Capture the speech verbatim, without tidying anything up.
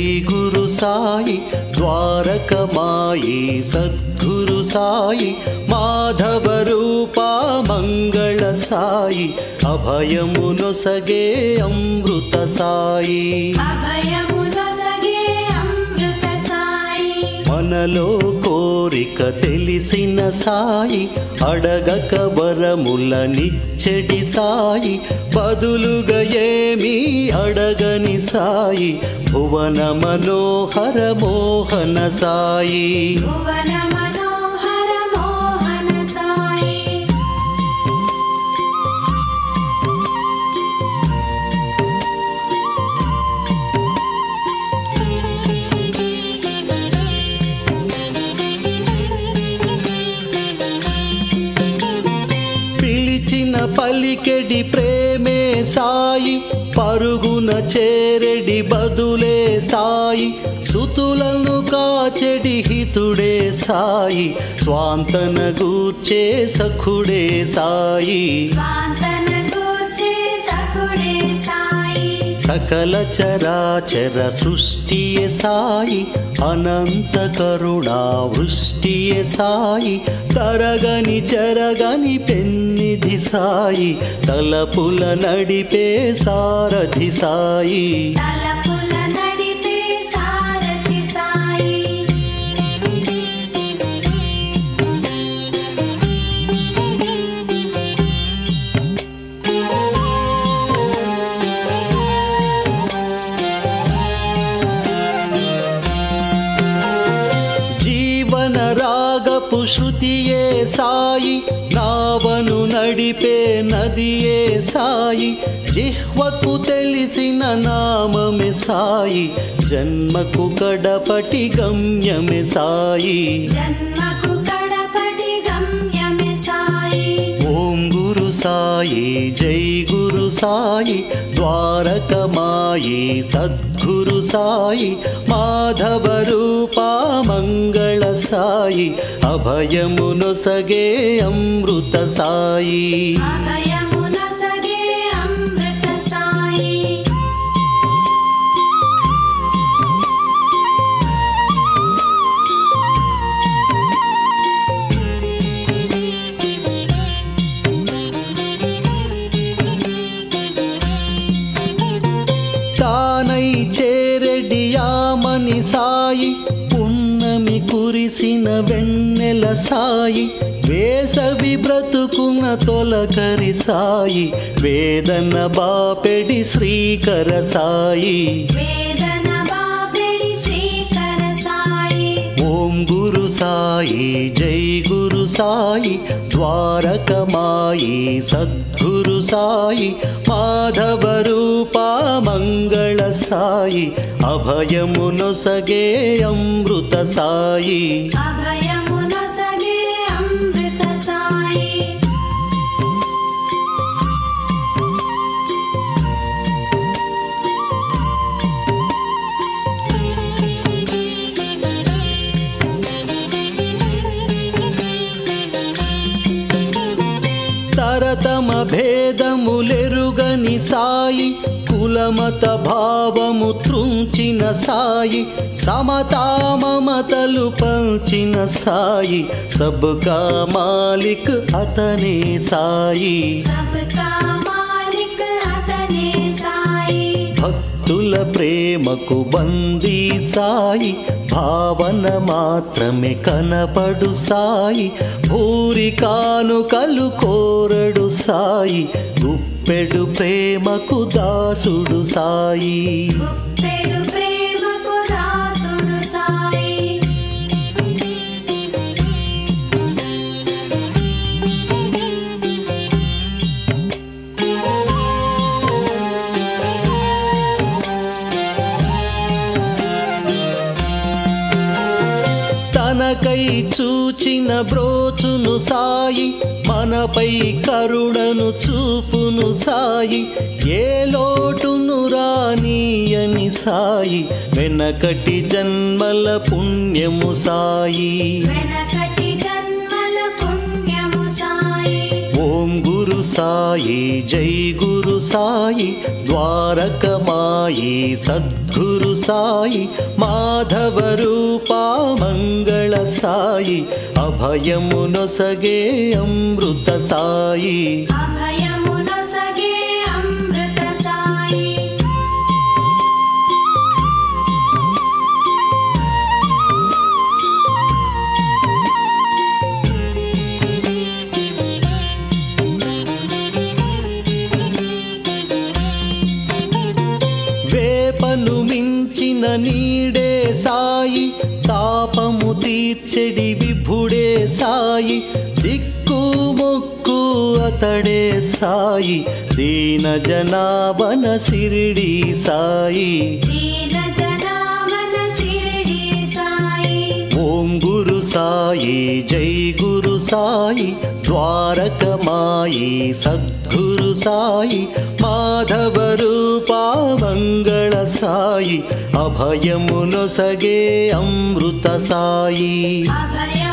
గురు సాయి ద్వారకమాయి సద్గురు సాయి మాధవ రూపా మంగళ సాయి అభయమునొసగే అమృత సాయి మనలో కోరిక తెలిసిన సాయి అడగక వరముల నిచ్చెడి సాయి బదులుగా ఏమీ అడగని సాయి భువన మనోహర మోహన సాయి పలికెడి ప్రేమే సాయి పరుగున చేరెడి బదులే సాయి సుతులను కాచెడి హితుడే సాయి స్వాంతన గూర్చే సఖుడే సాయి సకల చరాచర సృష్టియే సాయి అనంత కరుణా వృష్టియే సాయి తరగని చెరగని పెన్నిధి సాయి తలపుల నడిపే సారథి సాయి రాగపు శృతియే సాయి నావను నడిపే నదియే సాయి జిహ్వకు తెలిసిన నామమే సాయి జన్మకు కడపటి గమ్యమే సాయి ఓం గురు సాయి జై గురు సాయి ద్వారకమాయి సద్గురు సాయి మాధవ రూపా మంగళ సాయి అభయమునొసగే అమృత సాయి తానై చేరెడియామని సాయి పున్నమి కురిసిన వెన్నెల సాయి వేసవి బ్రతుకున తొలకరి సాయి వేదన బాపెడి శ్రీకర సాయి ఓం గురు సాయి జై గురు సాయి ద్వారకమాయి సద్గురు సాయి మాధవ రూపా మంగళ సాయి అభయమునొసగే అమృత సాయి తరతమ భేదములెరుగని సాయి కులమత భావము త్రుంచిన సాయి సమతా మమతలు పంచిన సాయి సబ్కా మాలిక్ అతనే సాయి భక్తుల ప్రేమకు బందీ సాయి భావన మాత్రమే కనపడు సాయి భూరి కానుకలు కోరడు సాయి గుప్పెడు ప్రేమకు దాసుడు సాయి మనకై చూచిన బ్రోచును సాయి మనపై కరుణను చూపును సాయి ఏ లోటును రానియని సాయి వెనకటి జన్మల పుణ్యము సాయి ఓం గురు సాయి జై గురు సాయి ద్వారకమాయి సద్గురు సాయి మాధవ రూపా మంగళ సాయి అభయమునొసగే అమృత సాయి అభయమునొసగే అమృత సాయి వేపను మించిన నీడే సాయి తాపము తీర్చెడి విభుడే సాయి దిక్కు మొక్కు అతడే సాయి దీన జనాభన సిరిడి సాయి దీన జనాభన సిరిడి సాయి ఓం గురు సాయి జై గురు సాయి ద్వారకమాయి సద్గురు సాయి మాధవ రూపా మంగళ సాయి అభయమునొసగే అమృత సాయి అభయ